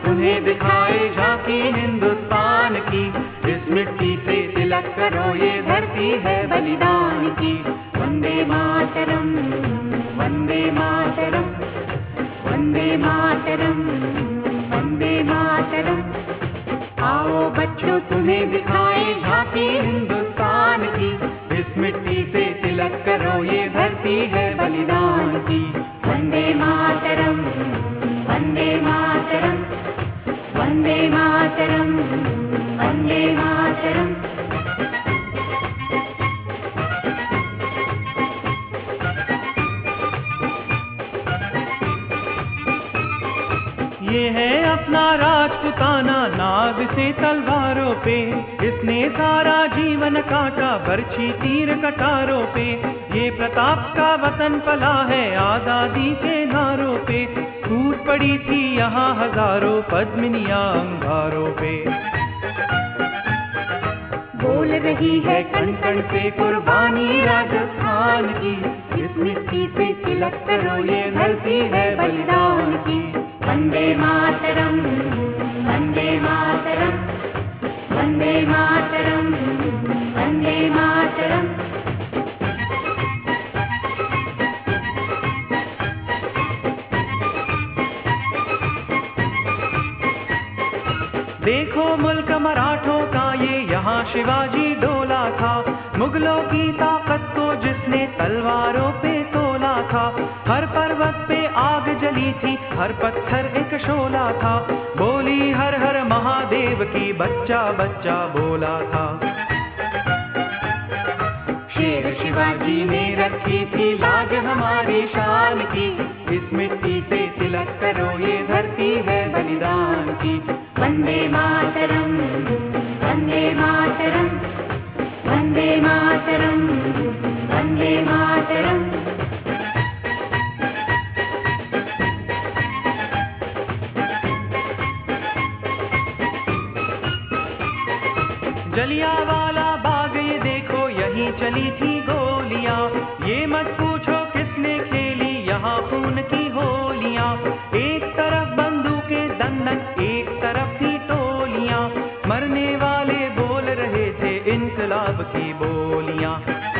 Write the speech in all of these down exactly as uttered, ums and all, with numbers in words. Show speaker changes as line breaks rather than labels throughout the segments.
तुम्हें दिखाए झांकी हिंदुस्तान की। इस मिट्टी से तिलक करो ये धरती है बलिदान की। वंदे मातरम, वंदे मातरम, वंदे मातरम, वंदे मातरम। आओ बच्चों तुम्हें दिखाए झांकी हिंदुस्तान की। इस मिट्टी से तिलक करो ये धरती है बलिदान की। वंदे मातरम, वंदे मातरम, वंदे मातरम, वंदे मातरम।
ये है अपना राजपुताना नाग से तलवारों पे, इसने सारा जीवन काटा बरछी तीर कटारों पे। ये प्रताप का वतन पला है आजादी के नारों पे, टूट पड़ी थी यहाँ हजारों पद्मिनियां अंगारों पे।
बोल रही है कण कण से कुर्बानी राजस्थान की। इस मिट्टी से तिलक करो ये धरती है बलिदान की। वंदे मातरम, वंदे मातरम, वंदे मातरम, वंदे मातरम।
देखो मुल्क मराठों का ये यहाँ शिवाजी डोला था, मुगलों की ताकत को जिसने तलवारों पे तोला था। हर पर्वत पे आग जली थी, हर पत्थर एक शोला था, बोली हर हर महादेव की बच्चा बच्चा बोला था।
शेर शिवाजी ने रखी थी लाज हमारी शान की। इस मिट्टी से तिलक करो ये धरती है बलिदान की। वंदे मातरम, वंदे मातरम, वंदे मातरम, वंदे मातरम।
जलियांवाला बाग ये देखो यहीं चली थी गोलियां, ये मत पूछो किसने खेली यहाँ खून की होलियां। एक तरफ बंदूकें दंडक, एक तरफ थी टोलियां, मरने वाले बोल रहे थे इनकलाब की बोलियां।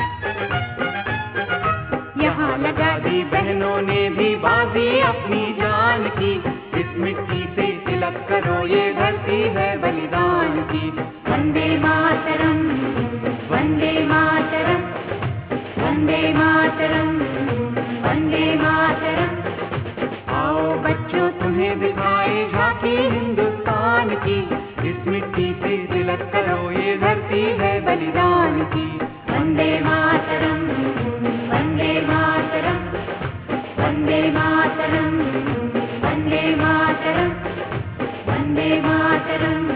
यहाँ लगा दी बहनों ने भी बाजी अपनी जान की। इस मिट्टी से तिलक करो ये धरती है बलिदान की। वंदे मातरम, वंदे मातरम, वंदे मातरम, वंदे मातरम। आओ बच्चों तुम्हें दिखाए झांकी हिंदुस्तान की। इस मिट्टी से तिलक करो ये धरती है बलिदान की। वंदे मातरम, वंदे मातरम, वंदे मातरम, वंदे मातरम, वंदे मातरम।